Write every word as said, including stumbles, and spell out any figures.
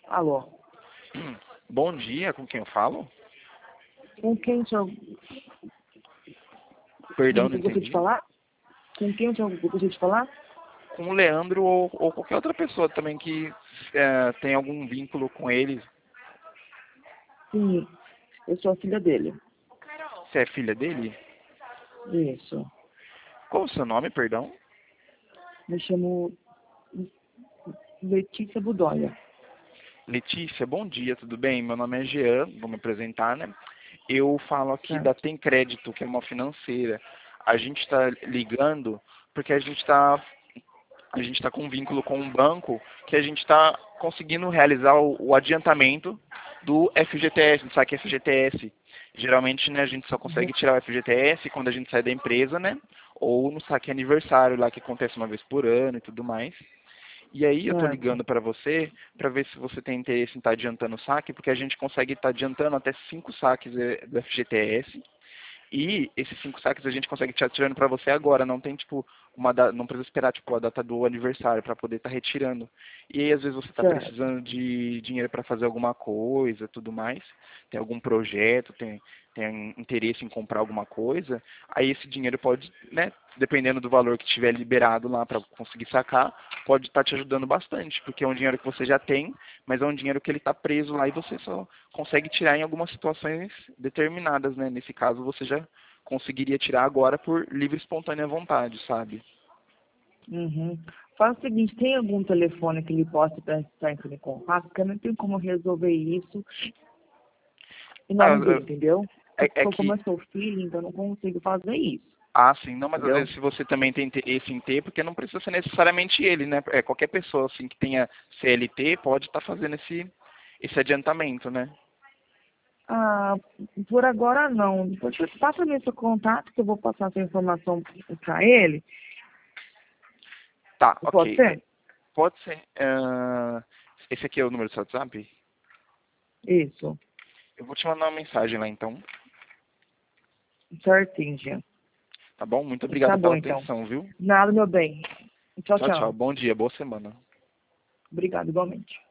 Alô? Bom dia, com quem eu falo? Com quem o senhor Perdão, não gostaria de entendi. falar? Com quem o senhor gostaria de falar? Com o Leandro ou, ou qualquer outra pessoa também que é, tem algum vínculo com ele. Sim, eu sou a filha dele. Você é filha dele? Isso. Qual o seu nome, perdão? Me chamo Letícia Budóia. Letícia, bom dia, tudo bem? Meu nome é Jean, vou me apresentar, né? Eu falo aqui da Certo. Tem Crédito, que é uma financeira. A gente está ligando porque a gente está a gente está com um vínculo com um banco que a gente está conseguindo realizar o, o adiantamento do F G T S, do saque F G T S. Geralmente, né, a gente só consegue tirar o F G T S quando a gente sai da empresa, né? Ou no saque aniversário lá que acontece uma vez por ano e tudo mais. E aí eu tô Certo. ligando para você para ver se você tem interesse em estar adiantando o saque, porque a gente consegue estar adiantando até cinco saques eh, do F G T S. E esses cinco saques a gente consegue estar tirando para você agora, não tem tipo uma da- não precisa esperar tipo a data do aniversário para poder estar retirando. E aí às vezes você está Certo. precisando de dinheiro para fazer alguma coisa, tudo mais, tem algum projeto, tem tem interesse em comprar alguma coisa, aí esse dinheiro pode, né, dependendo do valor que tiver liberado lá para conseguir sacar, pode estar te ajudando bastante, porque é um dinheiro que você já tem, mas é um dinheiro que ele está preso lá e você só consegue tirar em algumas situações determinadas, né? Nesse caso, você já conseguiria tirar agora por livre e espontânea vontade, sabe? Uhum. Faz o seguinte, tem algum telefone que ele possa estar entrando em contato? Porque eu não tenho como resolver isso em Ah, nome dele, eu- entendeu? é, é Porque como que, eu sou filho, então eu não consigo fazer isso, ah, sim, não, mas às entendeu? vezes se você também tem interesse em ter, porque não precisa ser necessariamente ele, né? É, qualquer pessoa, assim, que tenha C L T pode estar fazendo esse, esse adiantamento, né? Ah, por agora não. Depois você passa me seu contato que eu vou passar essa informação para ele. Tá, Pode ok. É, ser? pode ser. ah, esse aqui é o número do seu WhatsApp? Isso. Eu vou te mandar uma mensagem lá, então. Certinho, Jean. Tá bom? Muito Tá obrigado bom, pela então. atenção, viu? Nada, meu bem. Tchau, Tchau, tchau. tchau. Bom dia, boa semana. Obrigado, igualmente.